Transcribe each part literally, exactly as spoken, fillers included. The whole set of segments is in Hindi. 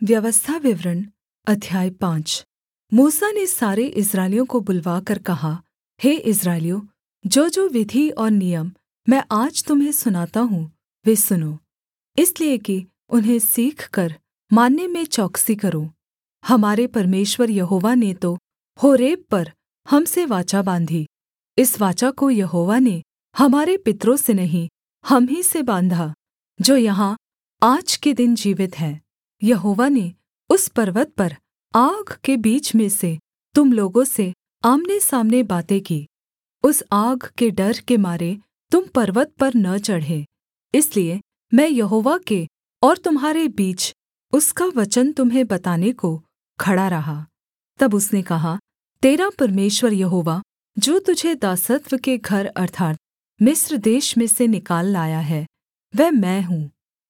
व्यवस्था विवरण अध्याय पाँच। मूसा ने सारे इस्राएलियों को बुलवाकर कहा, हे इस्राएलियों, जोजो विधि और नियम मैं आज तुम्हें सुनाता हूँ वे सुनो, इसलिए कि उन्हें सीखकर मानने में चौकसी करो। हमारे परमेश्वर यहोवा ने तो होरेब पर हम से वाचा बाँधी। इस वाचा को यहोवा ने हमारे पितरों से नहीं, हम ही से बाँधा, जो यहाँ आज के दिन जीवित हैं। यहोवा ने उस पर्वत पर आग के बीच में से तुम लोगों से आमनेसामने बातें की। उस आग के डर के मारे तुम पर्वत पर न चढ़े, इसलिए मैं यहोवा के और तुम्हारे बीच उसका वचन तुम्हें बताने को खड़ा रहा। तब उसने कहा, तेरा परमेश्वर यहोवा जो तुझे दासत्व के घर अर्थात् मिस्र देश में से निकाल लाया है, वह मैं हूँ।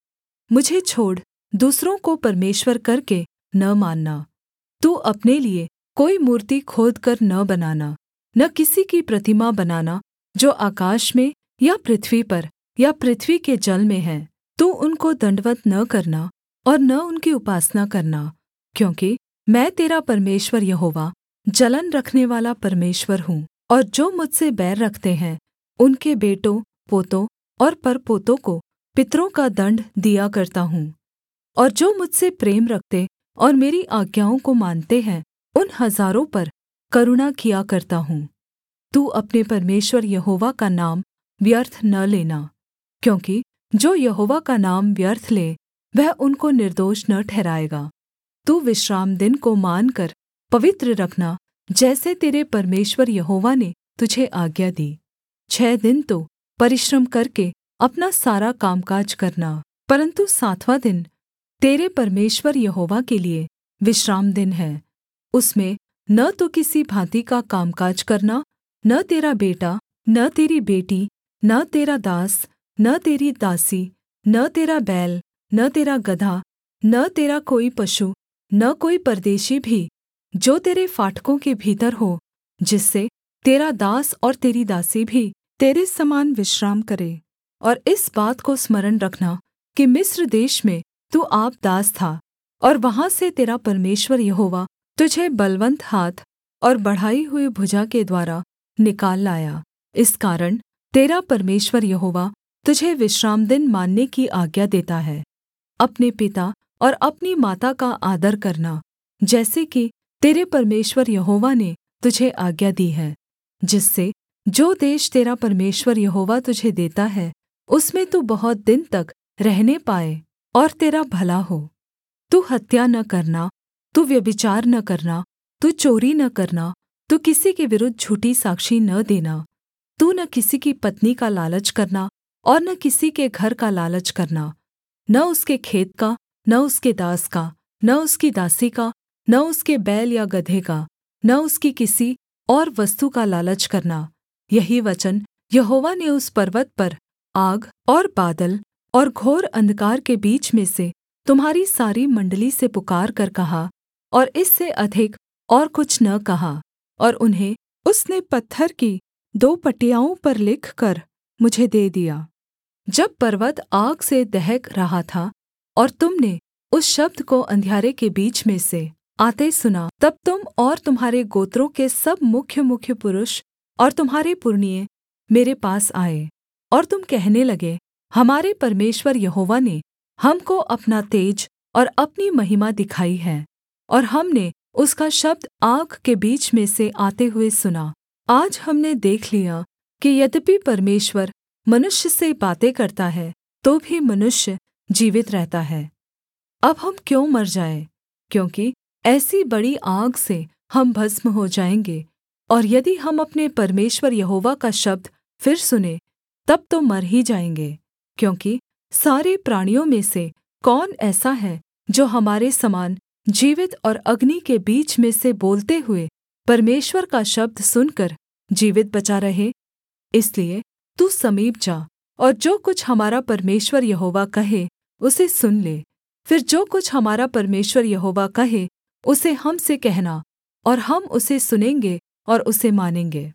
मुझे छोड़ दूसरों को परमेश्वर करके न मानना। तू अपने लिए कोई मूर्ति खोदकर न बनाना, न किसी की प्रतिमा बनाना जो आकाश में या पृथ्वी पर या पृथ्वी के जल में है। तू उनको दण्डवत् न करना और न उनकी उपासना करना, क्योंकि मैं तेरा परमेश्वर यहोवा जलन रखनेवाला परमेश्वर हूँ। और जो मुझसे बैर रखते हैं उनके बेटों पोतों और परपोतों को पितरों का दण्ड दिया करता हूँ। और जो मुझसे प्रेम रखते और मेरी आज्ञाओं को मानते हैं उन हजारों पर करुणा किया करता हूँ। तू अपने परमेश्वर यहोवा का नाम व्यर्थ न लेना, क्योंकि जो यहोवा का नाम व्यर्थ ले वह उनको निर्दोष न ठहराएगा। तू विश्रामदिन को मानकर पवित्र रखना, जैसे तेरे परमेश्वर यहोवा ने तुझे आज्ञा दी। छः दिन तो परिश्रम करके अपना सारा कामकाज करना, परन्तु सातवाँ दिन तेरे परमेश्वर यहोवा के लिए विश्रामदिन है। उसमें न तो किसी भाँति का कामकाज करना, न तेरा बेटा, न तेरी बेटी, न तेरा दास, न तेरी दासी, न तेरा बैल, न तेरा गदहा, न तेरा कोई पशु, न कोई परदेशी भी जो तेरे फाटकों के भीतर हो, जिससे तेरा दास और तेरी दासी भी तेरे समान विश्राम करे। और इस बात को स्मरण रखना कि मिस्र देश में तू आप दास था, और वहाँ से तेरा परमेश्वर यहोवा तुझे बलवन्त हाथ और बढ़ाई हुई भुजा के द्वारा निकाल लाया। इस कारण तेरा परमेश्वर यहोवा तुझे विश्रामदिन मानने की आज्ञा देता है। अपने पिता और अपनी माता का आदर करना, जैसे कि तेरे परमेश्वर यहोवा ने तुझे आज्ञा दी है, जिससे जो देश तेरा परमेश्वर यहोवा तुझे देता है उसमें तू बहुत दिन तक रहने पाए और तेरा भला हो। तू हत्या न करना, तू व्यभिचार न करना, तू चोरी न करना, तू किसी के विरुद्ध झूठी साक्षी न देना, तू न किसी की पत्नी का लालच करना और न किसी के घर का लालच करना, न उसके खेत का, न उसके दास का, न उसकी दासी का, न उसके बैल या गदहे का, न उसकी किसी और वस्तु का लालच करना। यही वचन यहोवा ने उस पर्वत पर आग और बादल और घोर अंधकार के बीच में से तुम्हारी सारी मण्डली से पुकारकर कहा, और इससे अधिक और कुछ न कहा। और उन्हें उसने पत्थर की दो पटियाओं पर लिखकर मुझे दे दिया। जब पर्वत आग से दहक रहा था और तुम ने उस शब्द को अंधियारे के बीच में से आते सुना, तब तुम और तुम्हारे गोत्रों के सब मुख्य मुख्य पुरुष और तुम्हारे पुरनिये मेरे पास आए, और तुम कहने लगे, हमारे परमेश्वर यहोवा ने हमको अपना तेज और अपनी महिमा दिखाई है, और हमने उसका शब्द आग के बीच में से आते हुए सुना। आज हमने देख लिया कि यद्यपि परमेश्वर मनुष्य से बातें करता है तो भी मनुष्य जीवित रहता है। अब हम क्यों मर जाएँ, क्योंकि ऐसी बड़ी आग से हम भस्म हो जाएँगे। और यदि हम अपने परमेश्वर यहोवा का शब्द फिर सुने तब तो मर ही जाएँगे, क्योंकि सारे प्राणियों में से कौन ऐसा है जो हमारे समान जीवित और अग्नि के बीच में से बोलते हुए परमेश्वर का शब्द सुनकर जीवित बचा रहे। इसलिए तू समीप जा और जो कुछ हमारा परमेश्वर यहोवा कहे उसे सुन ले। फिर जो कुछ हमारा परमेश्वर यहोवा कहे उसे हम से कहना, और हम उसे सुनेंगे और उसे मानेंगे।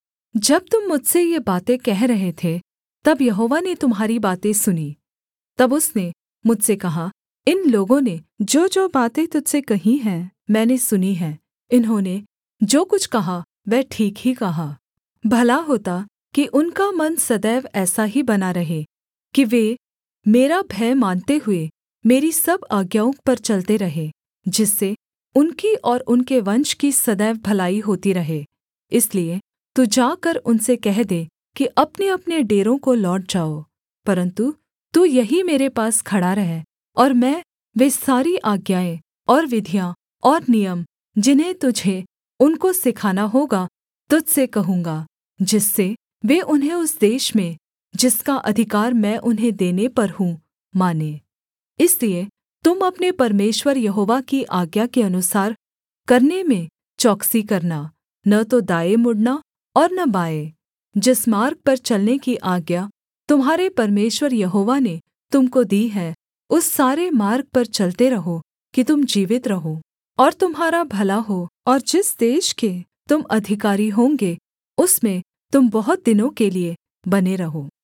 जब तुम मुझसे ये बातें कह रहे थे तब यहोवा ने तुम्हारी बातें सुनी। तब उसने मुझसे कहा, इन लोगों ने जोजो बातें तुझ से कही हैं मैंने सुनी हैं। इन्होंने जो कुछ कहा वह ठीक ही कहा। भला होता कि उनका मन सदैव ऐसा ही बना रहे कि वे मेरा भय मानते हुए मेरी सब आज्ञाओं पर चलते रहें, जिससे उनकी और उनके वंश की सदैव भलाई होती रहे। इसलिए तू जाकर उनसे कह दे कि अपनेअपने डेरों को लौट जाओ, परन्तु तू यहीं मेरे पास खड़ा रह, और मैं वे सारी आज्ञाएँ और विधियाँ और नियम जिन्हें तुझे उनको सिखाना होगा तुझ से कहूँगा, जिससे वे उन्हें उस देश में जिसका अधिकार मैं उन्हें देने पर हूँ मानें। इसलिए तुम अपने परमेश्वर यहोवा की आज्ञा के अनुसार करने में चौकसी करना, न तो दाएँ मुड़ना और न बाएँ। जिस मार्ग पर चलने की आज्ञा तुम्हारे परमेश्वर यहोवा ने तुम को दी है, उस सारे मार्ग पर चलते रहो कि तुम जीवित रहो और तुम्हारा भला हो, और जिस देश के तुम अधिकारी होंगे उसमें तुम बहुत दिनों के लिये बने रहो।